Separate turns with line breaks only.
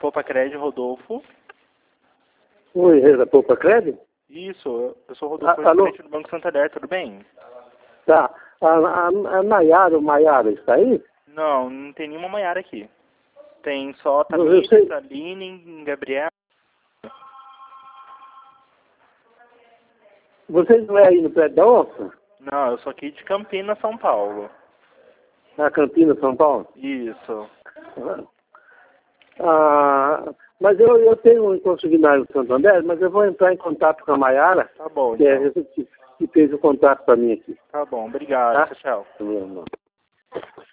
Poupa Crédito, Rodolfo.
Oi, é da Poupa Crédito?
Isso, eu sou o Rodolfo,
Alô?
gerente do Banco Santander, tudo bem?
Tá. A Nayara, o Maiara, está aí?
Não, não tem nenhuma Maiara aqui. Tem só
Eu sei.
Tamires, Aline, Gabriel.
Vocês não é aí no prédio da Onça?
Não, eu sou aqui de Campinas, São Paulo.
Na Campinas, São Paulo?
Isso.
Mas eu tenho um consignário do Santander, mas eu vou entrar em contato com a Maiara,
Tá bom,
que,
então.
que fez o contato para mim aqui.
Tá bom, obrigado.
Tá?
Tchau, tchau.
Meu irmão.